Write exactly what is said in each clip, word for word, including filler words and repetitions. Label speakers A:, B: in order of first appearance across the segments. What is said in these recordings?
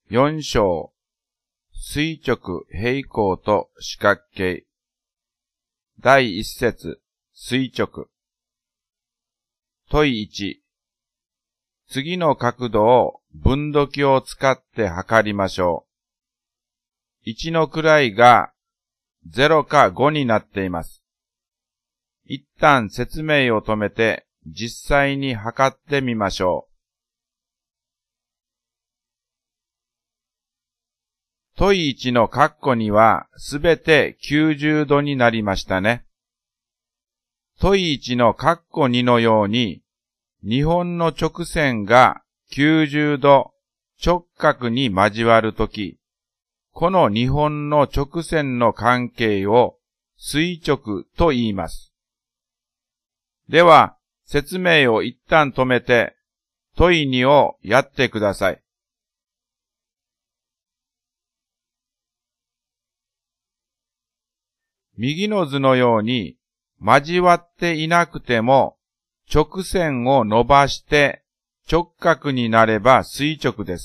A: よん章、垂直、平行と四角形。だいいち節、垂直。問いいち。次の角度を分度器を使って測りましょう。いちの位がゼロかごになっています。一旦説明を止めて実際に測ってみましょう。問いいちの括弧にはすべてきゅうじゅうどになりましたね。問いいちの括弧にのように、にほんの直線がきゅうじゅうど直角に交わるとき、このにほんの直線の関係を垂直と言います。では、説明を一旦止めて、問いにをやってください。右の図のように、交わっていなくても、直線を伸ばして直角になれば垂直です。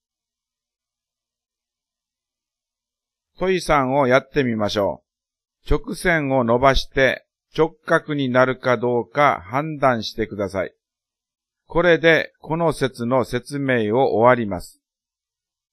A: 問いさんをやってみましょう。直線を伸ばして直角になるかどうか判断してください。これでこの説の説明を終わります。